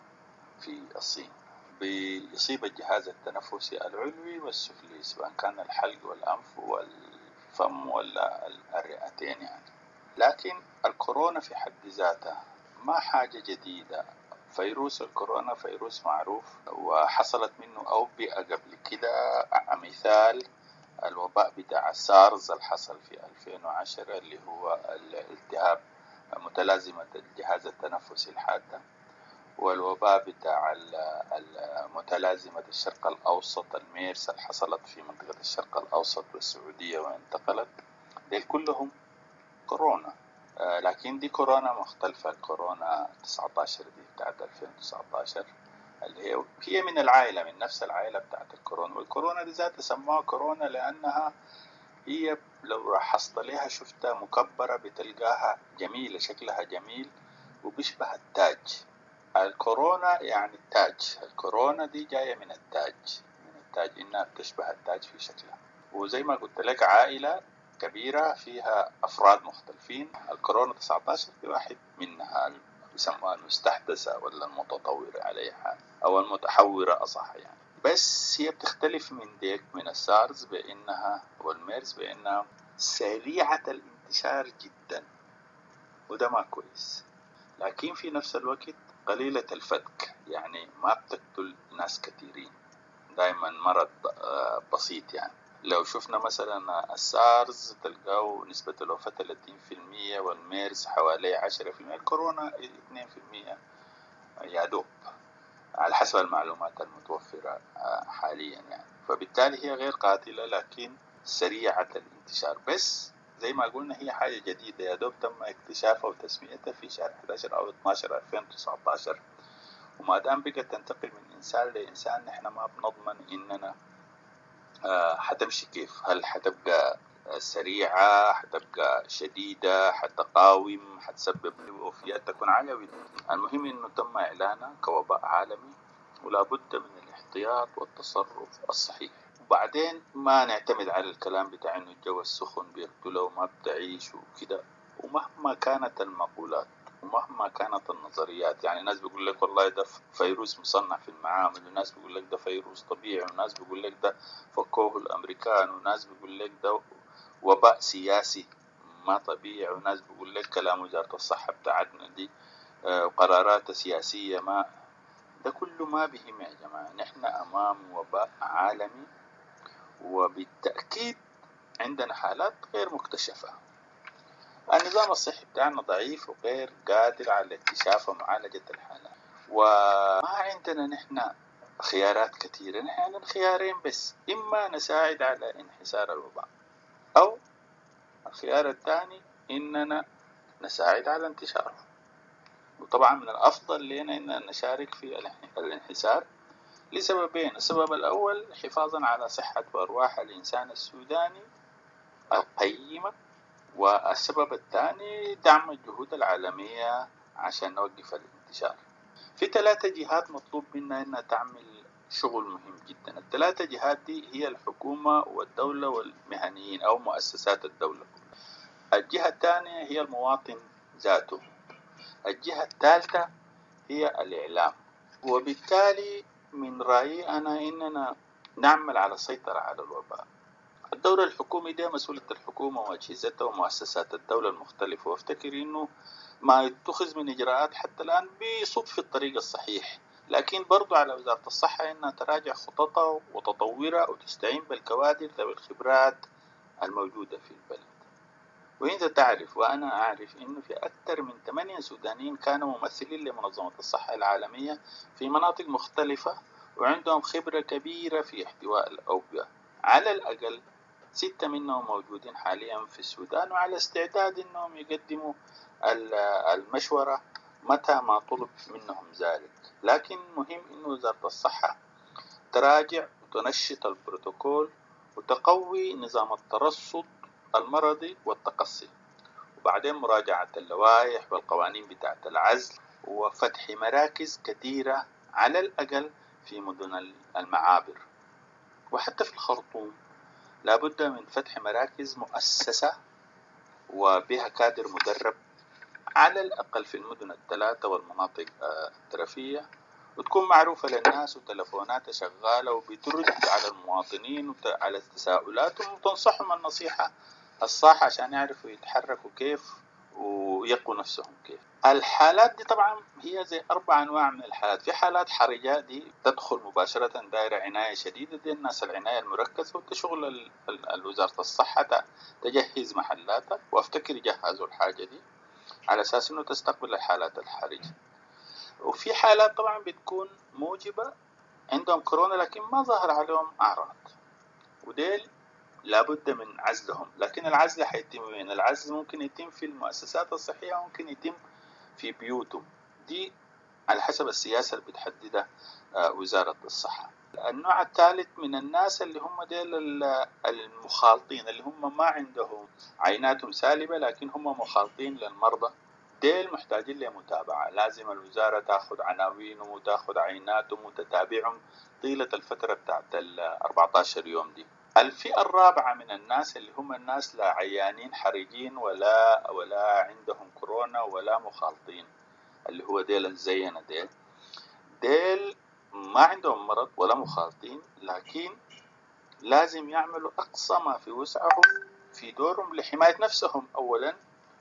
في الصين. بيصيب الجهاز التنفسي العلوي والسفلي سواء كان الحلق والأنف والفم ولا الرئتين يعني. لكن الكورونا في حد ذاتها ما حاجة جديدة. فيروس الكورونا فيروس معروف وحصلت منه أوبئة قبل كده. مثال الوباء بتاع السارز اللي حصل في ألفين وعشرة اللي هو الالتهاب متلازمة الجهاز التنفسي الحادة. والوباء بتاع متلازمة الشرق الأوسط الميرس اللي حصلت في منطقة الشرق الأوسط والسعودية وانتقلت. دي كلهم كورونا. آه لكن دي كورونا مختلفة. الكورونا تسعة عشر دي بتاعت ألفين وتسعة عشر اللي هي هي من العائلة من نفس العائلة بتاعت الكورونا. والكورونا دي ذات سموها كورونا لأنها هي لو لاحظت لها شفتها مكبرة بتلقاها جميلة شكلها جميل وبيشبه التاج. الكورونا يعني التاج. الكورونا دي جاية من التاج من التاج إنها بتشبه التاج في شكلها. وزي ما قلت لك عائلة كبيرة فيها أفراد مختلفين. الكورونا تسعة عشر في واحد منها يسموها المستحدثة ولا المتطورة عليها أو المتحورة أصح يعني. بس هي بتختلف من ديك من السارز بأنها والميرس بأنها سريعة الانتشار جدا وده ما كويس. لكن في نفس الوقت قليلة الفتك يعني ما بتقتل ناس كثيرين. دائما مرض بسيط يعني. لو شفنا مثلا السارز تلقاه نسبة الوفاة ثلاثين بالمئة، والميرس حوالي عشرة بالمئة، الكورونا اثنين بالمئة يا دوب على حسب المعلومات المتوفرة حاليا يعني. فبالتالي هي غير قاتلة لكن سريعة الانتشار، بس زي ما قلنا هي حاجة جديدة يا دوب تم اكتشافها وتسميتها في شهر أحد عشر أو اثنا عشر ألفين وتسعة عشر، وما دام بقت تنتقل من إنسان لإنسان نحن ما بنضمن إننا آه حتمشي كيف. هل حتبقى سريعة، حتبقى شديدة، حتقاوم، حتسبب وفيات تكون عالية. المهم إنه تم إعلانها كوباء عالمي ولا بد من الاحتياط والتصرف الصحيح. وبعدين ما نعتمد على الكلام بتاع إنه الجو السخن بيقتله وما بتعيش وكده. ومهما كانت المقولات ومهما كانت النظريات، يعني ناس بيقول لك والله ده فيروس مصنع في المعامل، وناس بيقول لك ده فيروس طبيعي، وناس بيقول لك ده فكوه الأمريكان، وناس بيقول لك ده وباء سياسي ما طبيعي، وناس بيقول لك كلام وزارة الصحة بتاعتنا دي وقرارات سياسية. ما ده كله ما بهم يا جماعة. نحن أمام وباء عالمي، وبالتأكيد عندنا حالات غير مكتشفة. النظام الصحي بتاعنا ضعيف وغير قادر على اكتشاف ومعالجة الحالات، وما عندنا نحن خيارات كثيرة. نحن عندنا خيارين بس، إما نساعد على انحسار الوباء، أو الخيار الثاني إننا نساعد على انتشاره. وطبعا من الأفضل لنا إننا نشارك في الانحسار لسببين. السبب الأول حفاظا على صحة وأرواح الإنسان السوداني القيمة، والسبب الثاني دعم الجهود العالمية عشان نوقف الانتشار. في ثلاثة جهات مطلوب منا أنها تعمل شغل مهم جدا. الثلاثة جهات دي هي الحكومة والدولة والمهنيين أو مؤسسات الدولة. الجهة الثانية هي المواطن ذاته. الجهة الثالثة هي الإعلام. وبالتالي من رأيي أنا إننا نعمل على السيطرة على الوباء. الدور الحكومي ده مسؤولية الحكومة وأجهزتها ومؤسسات الدولة المختلفة، وافتكر إنه ما يتخذ من إجراءات حتى الآن بيصب في الطريق الصحيح، لكن برضو على وزارة الصحة إنها تراجع خططها وتطورها وتستعين بالكوادر ذوي الخبرات الموجودة في البلد. وإنت تعرف وأنا أعرف إنه في أكثر من ثمانية سودانيين كانوا ممثلين لمنظمة الصحة العالمية في مناطق مختلفة، وعندهم خبرة كبيرة في احتواء الأوبئة. على الأقل ستة منهم موجودين حاليا في السودان وعلى استعداد إنهم يقدموا المشورة متى ما طلب منهم ذلك. لكن مهم إنه وزارة الصحة تراجع وتنشط البروتوكول وتقوي نظام الترصد المرضي والتقصي، وبعدين مراجعة اللوائح والقوانين بتاعة العزل، وفتح مراكز كثيرة على الأقل في مدن المعابر. وحتى في الخرطوم لابد من فتح مراكز مؤسسة وبها كادر مدرب على الأقل في المدن الثلاثة والمناطق الترفية، وتكون معروفة للناس وتلفوناتها شغالة وبترد على المواطنين وعلى تساؤلاتهم وتنصحهم النصيحة الصح عشان يعرفوا يتحركوا كيف ويقوا نفسهم كيف. الحالات دي طبعا هي زي أربع أنواع من الحالات. في حالات حرجة دي تدخل مباشرة دائرة عناية شديدة، دي الناس العناية المركزة، وتشغل وزارة الصحة تجهز محلاتها، وافتكر جهزوا الحاجة دي على أساس أنه تستقبل الحالات الحرجة. وفي حالات طبعا بتكون موجبة عندهم كورونا لكن ما ظهر عليهم أعراض، وديل لابد من عزلهم. لكن العزل حيتم وين؟ العزل ممكن يتم في المؤسسات الصحية، ممكن يتم في بيوتهم، دي على حسب السياسة اللي بتحددها وزارة الصحة. النوع الثالث من الناس اللي هم ديل المخالطين، اللي هم ما عندهم عيناتهم سالبة لكن هم مخالطين للمرضى، ديل محتاجين لمتابعة. لازم الوزارة تأخذ عناوينهم وتأخذ عيناتهم وتتابعهم طيلة الفترة بتاعت ال أربعة عشر يوم دي. الفئة الرابعة من الناس اللي هم الناس لا عيانين حرجين ولا ولا عندهم كورونا ولا مخالطين، اللي هو ديل الزينة ديل ديل ما عندهم مرض ولا مخالطين، لكن لازم يعملوا أقصى ما في وسعهم في دورهم لحماية نفسهم أولا،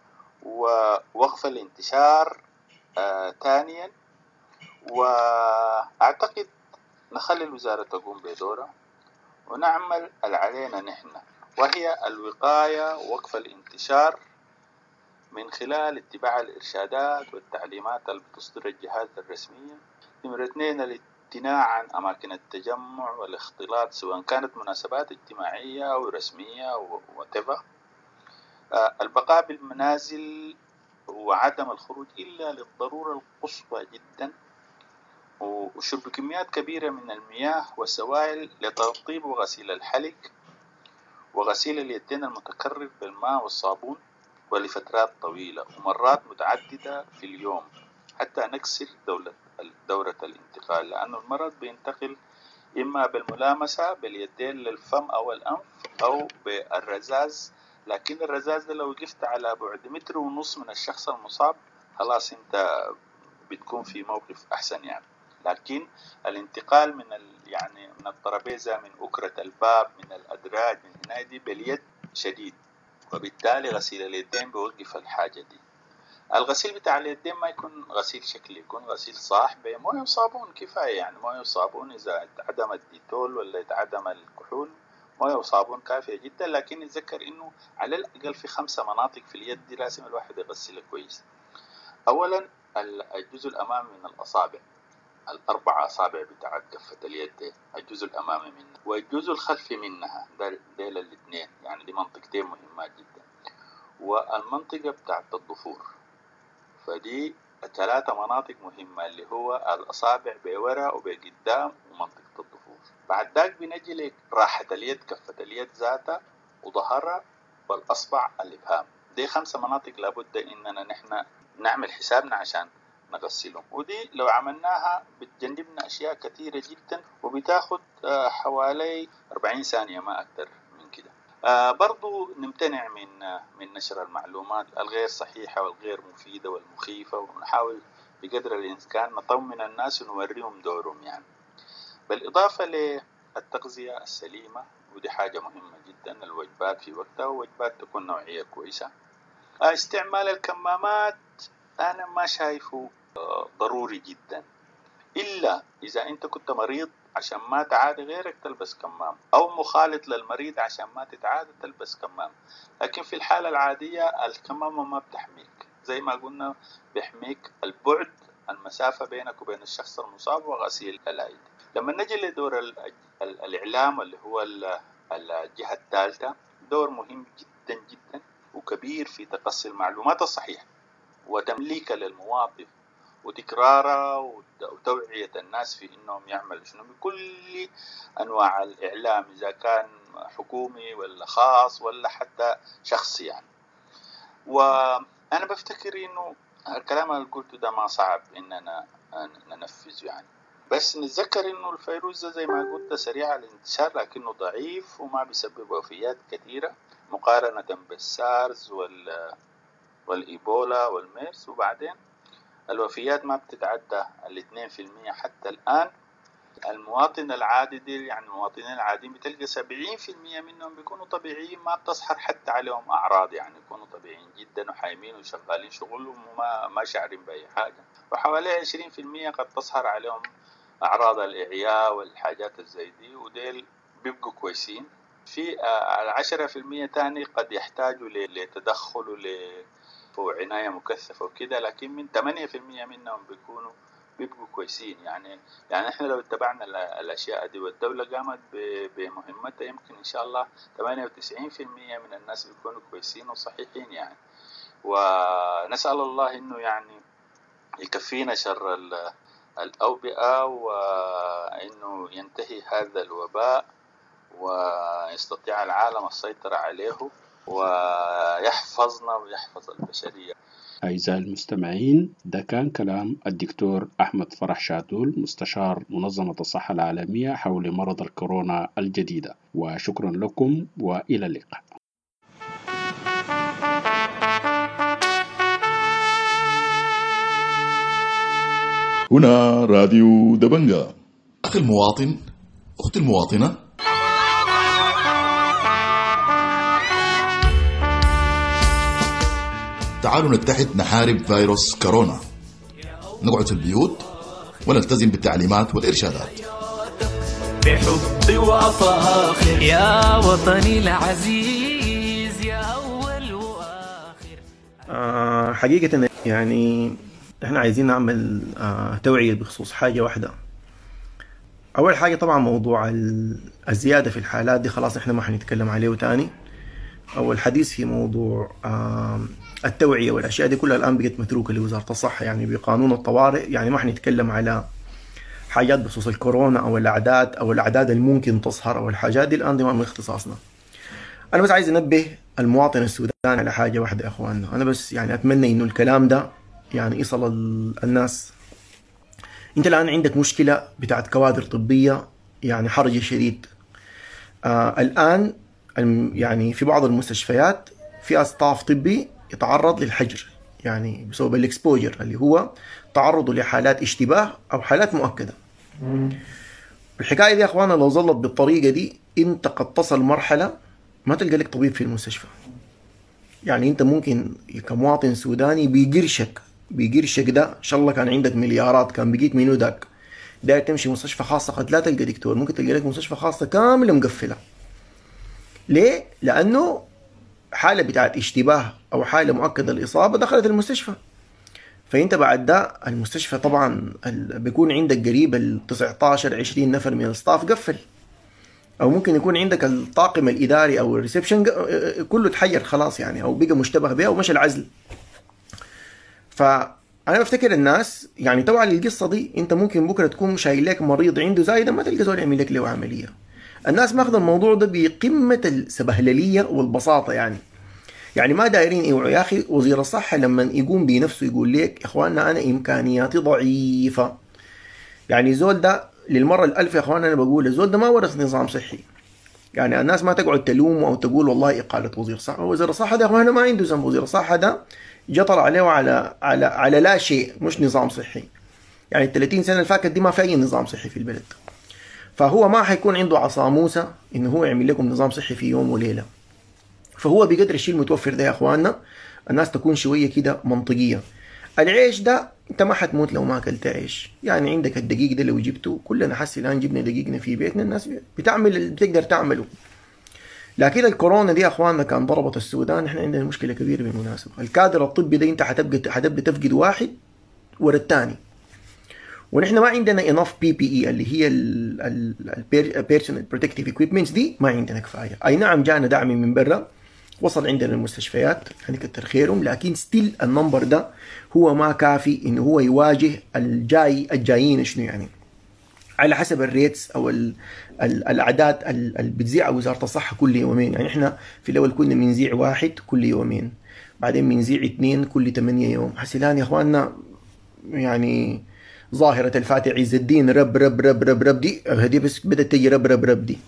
ووقف الانتشار آه ثانيا. وأعتقد نخلي الوزارة تقوم بدورها، ونعمل اللي علينا نحن، وهي الوقاية ووقف الانتشار من خلال اتباع الإرشادات والتعليمات اللي بتصدر الجهات الرسمية. نمرة اثنين الامتناع عن أماكن التجمع والاختلاط سواء كانت مناسبات اجتماعية أو رسمية أو whatever. آه البقاء بالمنازل وعدم الخروج إلا للضرورة القصوى جدا، وشرب كميات كبيرة من المياه والسوائل لترطيب وغسيل الحلق وغسيل اليدين المتكرر بالماء والصابون ولفترات طويلة ومرات متعددة في اليوم حتى نكسر دولة دورة الانتقال، لأن المرض بينتقل إما بالملامسة باليدين للفم أو الأنف أو بالرذاذ، لكن الرذاذ لو وقفت على بعد متر ونص من الشخص المصاب خلاص أنت بتكون في موقف أحسن يعني. لكن الانتقال من ال... يعني من الطرابيزة، من أكرة الباب، من الأدراج، من هنا دي باليد شديد، وبالتالي غسيل اليدين بيوقف الحاجة دي. الغسيل بتاع اليدين ما يكون غسيل شكلي، يكون غسيل صاح بمويه وصابون كفاية يعني. مويه وصابون إذا اتعدم الديتول ولا اتعدم الكحول مويه وصابون كافية جدا، لكن نتذكر إنه على الأقل في خمسة مناطق في اليد دي لازم الواحد يغسلها كويس. أولا الجزء الأمامي من الأصابع، الأربع أصابع بتاعت كفة اليد، الجزء الأمامي منها والجزء الخلفي منها، ديل الاثنين يعني، دي منطقتين مهمات جدا. والمنطقة بتاعت الضفور، فدي ثلاثة مناطق مهمة اللي هو الأصابع بورا وبقدام ومنطقة الضفور. بعد ذاك بنجي راحة اليد، كفة اليد ذاتها وظهرها والأصبع الإبهام. دي خمسة مناطق لابد إننا نحن نعمل حسابنا عشان نغسلهم، ودي لو عملناها بتجنبنا أشياء كثيرة جدا وبتاخد حوالي أربعين ثانية ما أكثر من كده. آه برضو نمتنع من من نشر المعلومات الغير صحيحة والغير مفيدة والمخيفة، ونحاول بقدر الإمكان نطمن الناس ونوريهم دورهم يعني. بالإضافة للتغذية السليمة، ودي حاجة مهمة جدا، الوجبات في وقتها ووجبات تكون نوعية كويسة. آه استعمال الكمامات أنا ما شايفه ضروري جدا، إلا إذا أنت كنت مريض عشان ما تعادي غيرك تلبس كمام، أو مخالط للمريض عشان ما تتعادي تلبس كمام. لكن في الحالة العادية الكمامة ما بتحميك، زي ما قلنا بيحميك البعد، المسافة بينك وبين الشخص المصاب وغسيل الأيدي. لما نجي لدور الإعلام اللي هو الجهة الثالثة، دور مهم جدا جدا وكبير في تقصي المعلومات الصحيحة وتمليكها للمواطن وتكرارها وتوعية الناس في إنهم يعملوا شنو بكل أنواع الإعلام، إذا كان حكومي ولا خاص ولا حتى شخصي يعني. وأنا بفتكر إنه الكلام اللي قلته ده ما صعب إننا ننفذه يعني، بس نتذكر إنه الفيروس زي ما قلت سريع الانتشار لكنه ضعيف وما بيسبب وفيات كثيرة مقارنة بالسارز وال والإيبولا والميرس. وبعدين الوفيات ما بتتعدى الاثنين في المية حتى الآن. المواطن العادي دي يعني المواطنين العاديين بتلقى سبعين في المية منهم بيكونوا طبيعيين، ما بتصحر حتى عليهم أعراض يعني، يكونوا طبيعيين جدا وحايمين وشغالين شغلهم وما ما شعرين بأي حاجة. وحوالي عشرين في المية قد تصحر عليهم أعراض الإعياء والحاجات الزي دي، وديل بيبقوا كويسين. في العشرة في المية تاني قد يحتاجوا لتدخل ول وعناية مكثفة وكده، لكن من ثمانية في المية منهم بيكونوا بيبقوا كويسين يعني. يعني احنا لو اتبعنا الأشياء دي والدولة قامت بمهمتها يمكن إن شاء الله ثمانية وتسعين في المية من الناس بيكونوا كويسين وصحيحين يعني. ونسأل الله إنه يعني يكفينا شر الأوبئة وإنه ينتهي هذا الوباء ويستطيع العالم السيطرة عليه ويحفظنا ويحفظ البشرية. أعزائي المستمعين، ده كان كلام الدكتور أحمد فرح شادول مستشار منظمة الصحة العالمية حول مرض الكورونا الجديدة، وشكرا لكم وإلى اللقاء. هنا راديو دبنجة. أخي المواطن، أختي المواطنة، تعالوا نتحد نحارب فيروس كورونا، نقعد في البيوت ونلتزم بالتعليمات والإرشادات. بحبي وأفاخر يا وطني العزيز يا أول وآخر. آه حقيقة يعني احنا عايزين نعمل آه توعية بخصوص حاجة واحدة. أول حاجة طبعا موضوع الزيادة في الحالات دي خلاص احنا ما حنتكلم عليه تاني، أو الحديث في موضوع آه التوعية والأشياء دي كلها الآن بقت متروكة لوزارة الصحة، يعني بقانون الطوارئ. يعني ما حنتكلم على حاجات بخصوص الكورونا أو الأعداد أو الأعداد الممكن تظهر أو الحاجات دي، الآن دي ما من اختصاصنا. أنا بس عايز أنبه المواطن السوداني على حاجة واحدة يا أخواننا. أنا بس يعني أتمنى إنه الكلام ده يعني يصل الناس. أنت الآن عندك مشكلة بتاعت كوادر طبية، يعني حرج شديد. آه الآن يعني في بعض المستشفيات في أستاف طبي يتعرض للحجر، يعني بسبب الاكسبوجر اللي هو تعرضه لحالات اشتباه أو حالات مؤكدة. الحكاية دي يا أخوانا لو ظلت بالطريقة دي أنت قد تصل مرحلة ما تلقى لك طبيب في المستشفى. يعني أنت ممكن كمواطن سوداني بيقرشك بيقرشك ده إن شاء الله كان عندك مليارات، كان بقيت منو داك داير تمشي مستشفى خاصة قد لا تلقى دكتور، ممكن تلقى لك مستشفى خاصة كاملة مقفلة. ليه؟ لأنه حالة بتاعت اشتباه أو حالة مؤكدة الإصابة دخلت المستشفى، فأنت بعد ده المستشفى طبعا بيكون عندك قريب ال تسعة عشر عشرين نفر من الستاف قفل، أو ممكن يكون عندك الطاقم الإداري أو الريسبشن كله تحير خلاص يعني، أو بقى مشتبه بها ومشى العزل. فأنا بفتكر الناس يعني طبعا القصة دي أنت ممكن بكرة تكون شايل لك مريض عنده زايدة ما تلقى زول يعمل لك له عملية. الناس ماخذ الموضوع ده بقمة السبهللية والبساطة يعني. يعني ما دايرين يوعوا يا أخي. وزير الصحة لما يقوم بنفسه يقول لك يا إخواننا أنا إمكانياتي ضعيفة، يعني زول ده للمرة الألف يا إخواننا أنا بقول الزول ده ما ورث نظام صحي. يعني الناس ما تقعد تلومه أو تقول والله إقالة وزير الصحة. وزير الصحة ده يا إخواننا ما عنده ذنب. وزير الصحة ده جطر عليه على على على لا شيء، مش نظام صحي. يعني الثلاثين سنة اللي فاتت دي ما في أي نظام صحي في البلد، فهو ما حيكون عنده عصا موسى إنه هو يعمل لكم نظام صحي في يوم وليلة. فهو بقدر الشيء المتوفر ده يا اخواننا الناس تكون شويه كده منطقيه. العيش ده انت ما حتموت لو ما اكلت عيش. يعني عندك الدقيق ده لو جبته، كلنا حسي الان جبنا دقيقنا في بيتنا الناس بتعمل اللي بتقدر تعمله. لكن الكورونا دي يا اخواننا كان ضربت السودان، احنا عندنا مشكله كبيره بالمناسبه. الكادر الطبي ده انت حتبقى حتبدا تفقد واحد ورا الثاني، ونحن ما عندنا انف بي بي اي اللي هي البيرسونال بروتكتيف ايكويبمنتس دي ما عندنا كفايه. اي نعم جانا دعم من برا وصل عندنا المستشفيات يعني كتر خيرهم، لكن ستيل النمبر ده هو ما كافي انه هو يواجه الجاي الجايين شنو يعني على حسب الريتس او ال ال الاعداد اللي بتذيع وزاره الصحه كل يومين. يعني احنا في الاول كنا بنذيع واحد كل يومين، بعدين بنذيع اثنين كل ثمانية يوم. حسيلان يا اخواننا يعني ظاهره الفاتح عز الدين رب رب رب رب رب دي هدي بس بدات تجي رب رب رب دي.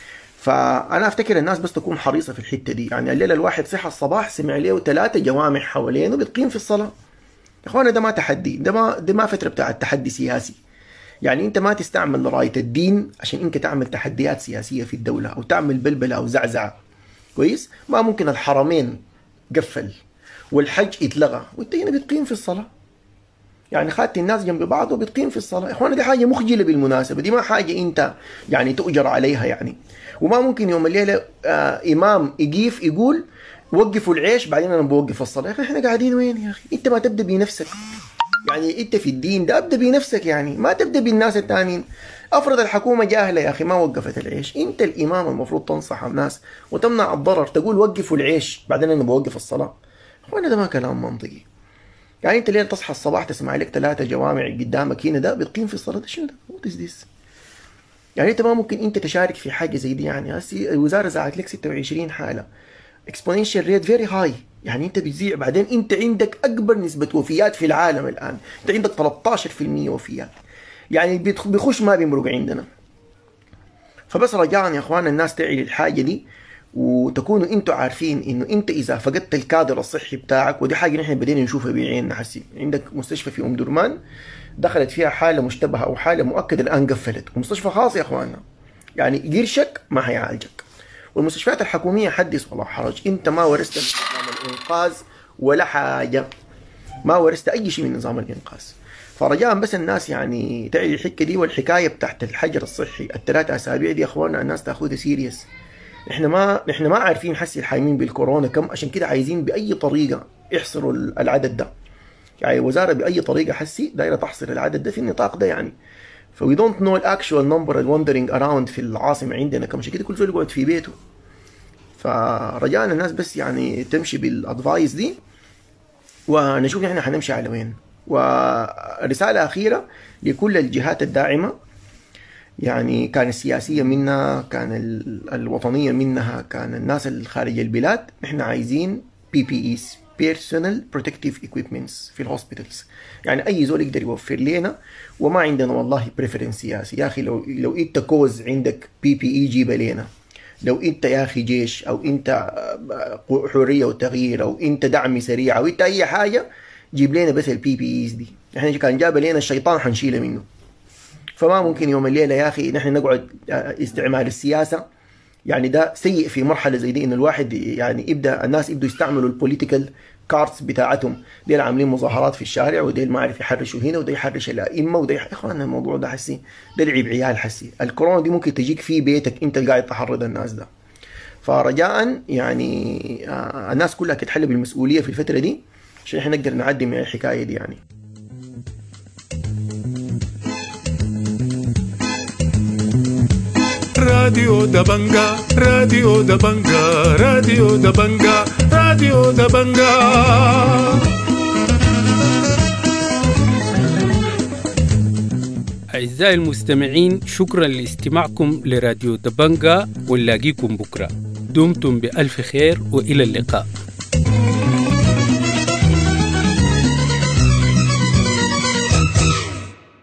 فأنا أفتكر الناس بس تكون حريصة في الحتة دي. يعني الليلة الواحد صحى الصباح سمع له ثلاثة جوامع حوالينه بتقيم في الصلاة. يا إخوانا ده ما تحدي، ده ما ده ما فترة بتاع التحدي سياسي. يعني أنت ما تستعمل راية الدين عشان أنت تعمل تحديات سياسية في الدولة أو تعمل بلبلة أو زعزعة. كويس؟ ما ممكن الحرمين قفل والحج اتلغى وأنت هنا بتقيم في الصلاة. يعني خدت الناس جنب بعض وبتقيم في الصلاة. يا إخوانا دي حاجة مخجلة بالمناسبة، دي ما حاجة أنت يعني تؤجر عليها يعني. وما ممكن يوم الليلة آه إمام يقيف يقول وقفوا العيش بعدين أنا بوقف الصلاة. يا أخي إحنا قاعدين وين يا أخي؟ أنت ما تبدأ بنفسك. يعني أنت في الدين ده أبدأ بنفسك، يعني ما تبدأ بالناس التانيين. أفرض الحكومة جاهلة يا أخي ما وقفت العيش، أنت الإمام المفروض تنصح الناس وتمنع الضرر، تقول وقفوا العيش بعدين أنا بوقف الصلاة. وأنا ده ما كلام منطقي. يعني أنت ليه تصحى الصباح تسمع لك ثلاثة جوامع قدامك هنا ده بتقيم في الصلاة؟ ده شنو ده؟ What is this؟ يعني انت ما ممكن انت تشارك في حاجه زي دي. يعني هسه الوزاره زعت لك ستة وعشرين حاله exponential rate very high. يعني انت بتزيع بعدين انت عندك اكبر نسبه وفيات في العالم الان، انت عندك ثلاثة عشر بالمئة وفيات. يعني بيخش ما بيمرق عندنا. فبس رجاء يا اخوان الناس تعي الحاجه دي وتكونوا انتوا عارفين انه انت اذا فقدت الكادر الصحي بتاعك، ودي حاجه نحن بدينا نشوفها بعيننا حسي. عندك مستشفى في ام درمان دخلت فيها حاله مشتبهه او حاله مؤكده الان قفلت، ومستشفى خاص يا اخواننا يعني قرشك ما حيعالجك. والمستشفيات الحكوميه حدث ولا حرج، انت ما ورثت نظام الانقاذ ولا حاجه، ما ورثت اي شيء من نظام الانقاذ. فرجاء بس الناس يعني تعي الحكه دي. والحكايه بتاعت الحجر الصحي الثلاثة اسابيع دي يا اخواننا الناس تاخذها سيريس. احنا ما احنا ما عارفين حسي الحايمين بالكورونا كم، عشان كده عايزين باي طريقه يحصروا العدد ده. يعني الوزاره باي طريقه حسي دايره تحصر العدد ده في النطاق ده يعني. ف we don't know the actual number wandering around في العاصمه عندنا كم، عشان كده كل زول يقعد في بيته. فرجاء الناس بس يعني تمشي بالادفايس دي ونشوف احنا حنمشي على وين. ورساله اخيره لكل الجهات الداعمه، يعني كان السياسيه منها، كان الوطنيه منها، كان الناس الخارج البلاد، احنا عايزين بي بي ايز personal protective equipments في الهوسبيتالز. يعني اي زول يقدر يوفر لنا، وما عندنا والله بريفرنس سياسي. يا اخي لو لو انت كوز عندك بي بي اي جيبها لنا. لو انت يا اخي جيش، او انت حريه وتغيير، او انت دعم سريع، او انت اي حاجه، جيب لنا بس البي بي ايز دي. احنا كان جاب لنا الشيطان حنشيله منه. فما ممكن يوم الليله يا اخي نحن نقعد استعمال السياسه، يعني ده سيء في مرحله زي دي، ان الواحد يعني يبدا الناس يبدوا يستعملوا البوليتيكال كارتس بتاعتهم. ديل عاملين مظاهرات في الشارع، وديل ما عارف يحرشوا هنا، وده يحرش الائمه، وده يح... اخوان الموضوع ده حسي ده لعب عيال حسي. الكورونا دي ممكن تجيك في بيتك انت قاعد تحرض الناس ده. فرجاء يعني آه الناس كلها تتحل بالمسؤوليه في الفتره دي عشان احنا نقدر نعدي من الحكايه دي يعني. راديو دبنجا راديو دبنجا راديو دبنجا راديو دبنجا. أعزائي المستمعين، شكرا لاستماعكم لراديو دبنجا، ونلاقيكم بكرة. دمتم بألف خير وإلى اللقاء.